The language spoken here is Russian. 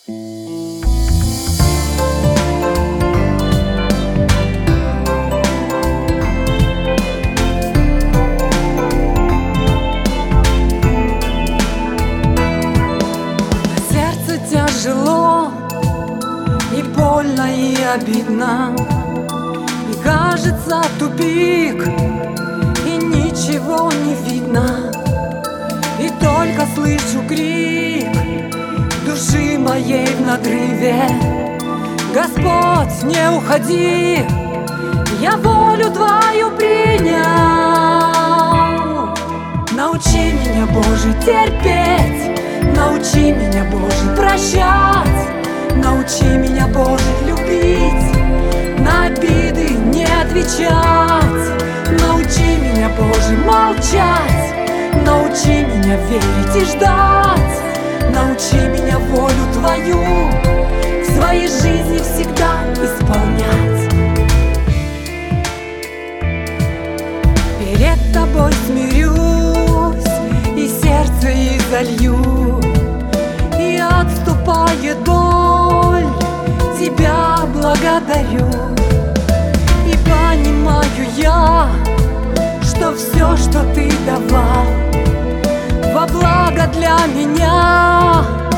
Сердце тяжело, и больно, и обидно, и кажется тупик, и ничего не видно. И только слышу крик души моей в надрыве: Господь, не уходи, я волю Твою принял. Научи меня, Боже, терпеть, научи меня, Боже, прощать, научи меня, Боже, любить, на обиды не отвечать. Научи меня, Боже, молчать, научи меня верить и ждать, научи меня волю Твою в своей жизни всегда исполнять. Перед Тобой смирюсь и сердце изолью, и отступая боль, Тебя благодарю. И понимаю я, что все, что Ты давал, во благо для меня.